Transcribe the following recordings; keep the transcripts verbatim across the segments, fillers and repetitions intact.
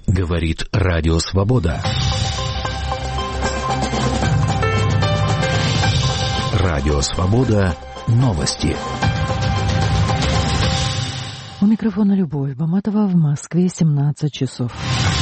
Говорит Радио Свобода. Радио Свобода. Новости. У микрофона Любовь Баматова, в Москве семнадцать часов.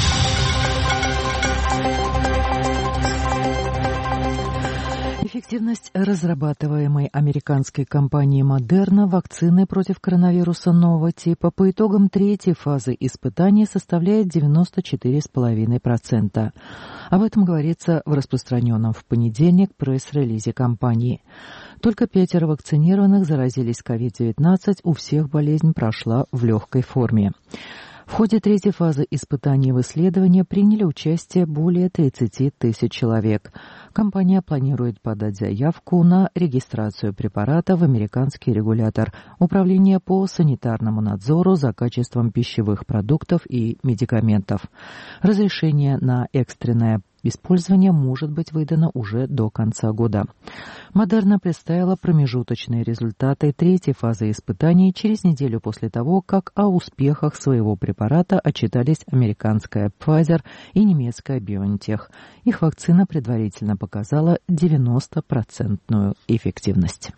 Эффективность разрабатываемой американской компанией Moderna вакцины против коронавируса нового типа по итогам третьей фазы испытаний составляет девяносто четыре целых пять десятых процента. Об этом говорится в распространенном в понедельник пресс-релизе компании. Только пятеро вакцинированных заразились ковид девятнадцать, у всех болезнь прошла в легкой форме. В ходе третьей фазы испытаний в исследовании приняли участие более тридцати тысяч человек. Компания планирует подать заявку на регистрацию препарата в американский регулятор Управление по санитарному надзору за качеством пищевых продуктов и медикаментов. Разрешение на экстренное использование может быть выдано уже до конца года. Moderna представила промежуточные результаты третьей фазы испытаний через неделю после того, как о успехах своего препарата отчитались американская Pfizer и немецкая BioNTech. Их вакцина предварительно показала девяностопроцентную эффективность.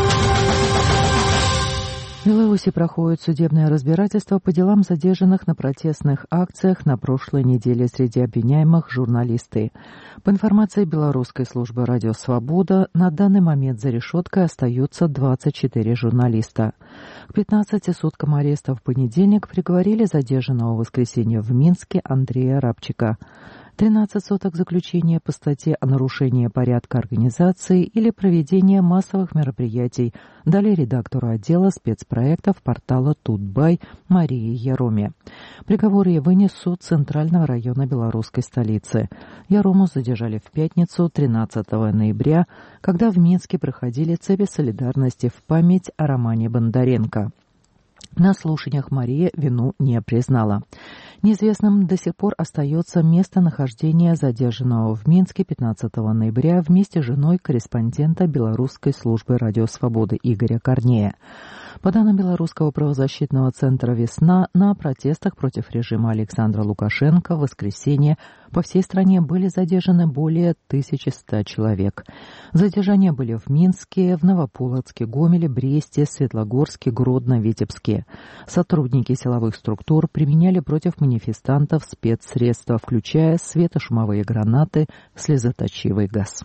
В Беларуси проходит судебное разбирательство по делам задержанных на протестных акциях на прошлой неделе. Среди обвиняемых журналисты. По информации белорусской службы «Радио Свобода», на данный момент за решеткой остаются двадцать четыре журналиста. К пятнадцати суткам ареста в понедельник приговорили задержанного в воскресенье в Минске Андрея Рабчика. тринадцать суток заключения по статье о нарушении порядка организации или проведения массовых мероприятий дали редактору отдела спецпроектов портала Тутбай Марии Яроме. Приговор ей вынес суд Центрального района белорусской столицы. Ярому задержали в пятницу, тринадцатого ноября, когда в Минске проходили цепи солидарности в память о Романе Бондаренко. На слушаниях Мария вину не признала. Неизвестным до сих пор остается местонахождение задержанного в Минске пятнадцатого ноября вместе с женой корреспондента белорусской службы «Радио Свободы» Игоря Корнея. По данным белорусского правозащитного центра «Весна», на протестах против режима Александра Лукашенко в воскресенье по всей стране были задержаны более тысячи ста человек. Задержания были в Минске, в Новополоцке, Гомеле, Бресте, Светлогорске, Гродно, Витебске. Сотрудники силовых структур применяли против манифестантов спецсредства, включая светошумовые гранаты, слезоточивый газ.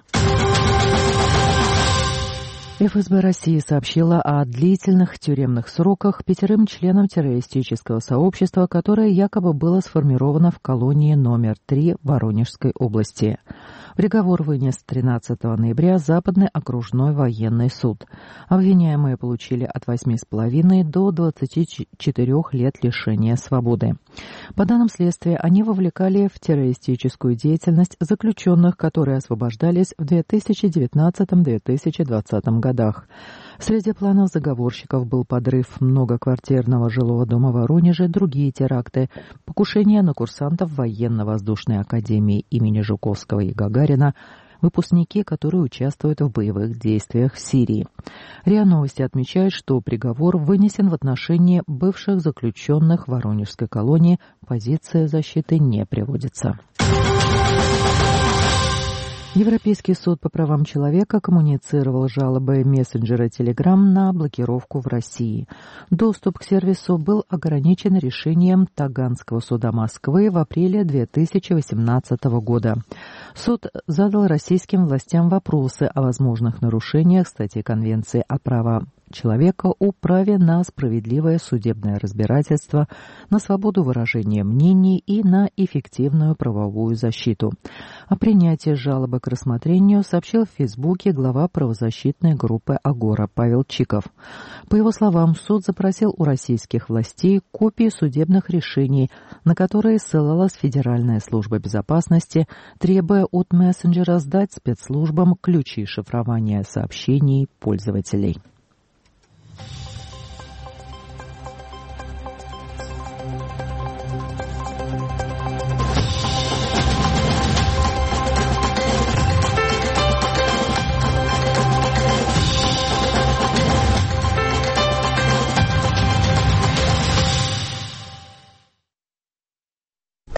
эф эс бэ России сообщила о длительных тюремных сроках пятерым членам террористического сообщества, которое якобы было сформировано в колонии номер три Воронежской области. Приговор вынес тринадцатого ноября Западный окружной военный суд. Обвиняемые получили от восьми с половиной до двадцати четырёх лет лишения свободы. По данным следствия, они вовлекали в террористическую деятельность заключенных, которые освобождались в две тысячи девятнадцатом — две тысячи двадцатом годах. Среди планов заговорщиков был подрыв многоквартирного жилого дома в Воронеже, другие теракты, покушения на курсантов военно-воздушной академии имени Жуковского и Гагарина, выпускники, которые участвуют в боевых действиях в Сирии. РИА Новости отмечает, что приговор вынесен в отношении бывших заключенных Воронежской колонии, позиция защиты не приводится. Европейский суд по правам человека коммуницировал жалобы мессенджера Telegram на блокировку в России. Доступ к сервису был ограничен решением Таганского суда Москвы в апреле две тысячи восемнадцатого года. Суд задал российским властям вопросы о возможных нарушениях статьи Конвенции о правах человека о праве на справедливое судебное разбирательство, на свободу выражения мнений и на эффективную правовую защиту. О принятии жалобы к рассмотрению сообщил в Фейсбуке глава правозащитной группы «Агора» Павел Чиков. По его словам, суд запросил у российских властей копии судебных решений, на которые ссылалась Федеральная служба безопасности, требуя от мессенджера сдать спецслужбам ключи шифрования сообщений пользователей.